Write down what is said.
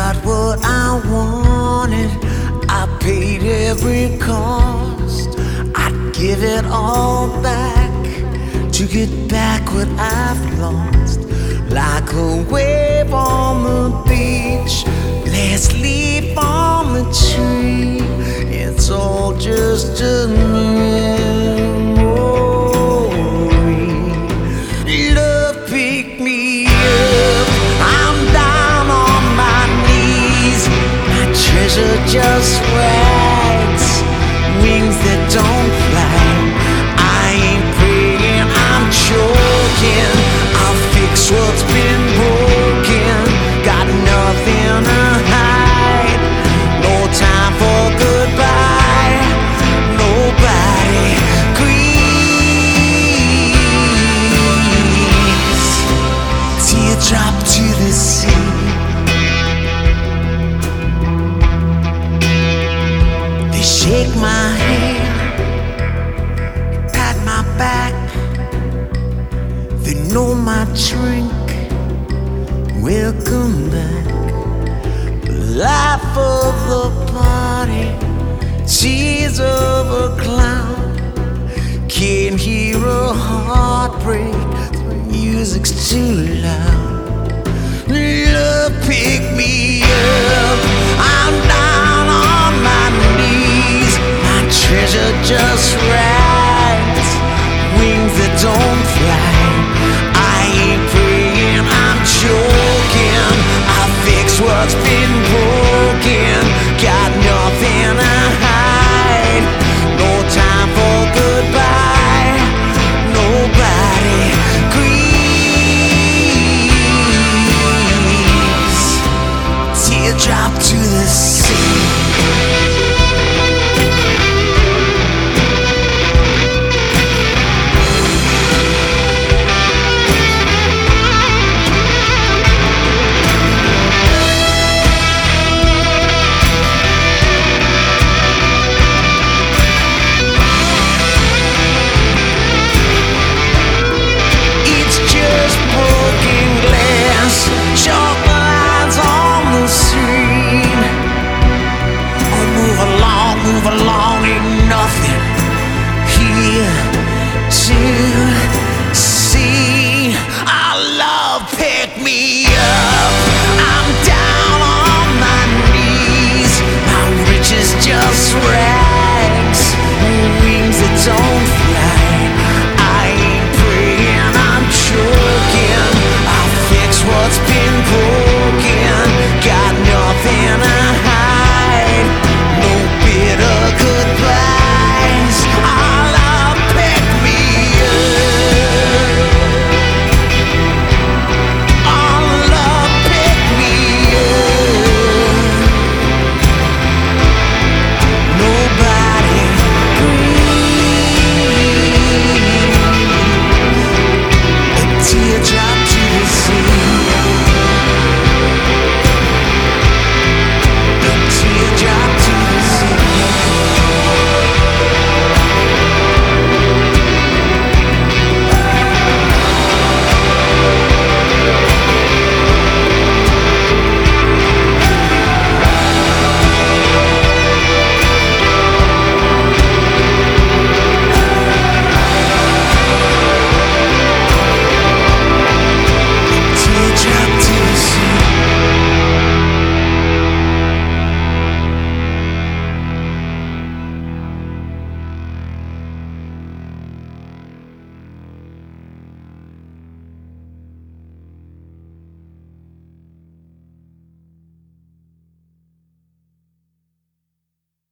got what I wanted. I paid every cost. I'd give it all back to get back what I've lost. Like a wave on the beach, last leaf on the tree. It's all just a memory. Love pick me up. I'm down on my knees. My treasure just wags, wings that don't fly. I ain't praying, I'm choking. I'll fix what's been broken. Got nothing to hide. No time for goodbye. Nobody grieves. Teardrop to the sea. They shake my hand, pat my back. They know my drink. Welcome back. The life of the party, tears of a clown. Can't hear a heartbreak, the music's too loud. Love pick me up. I'm down on my knees. My treasure just rides, wings that don't fly.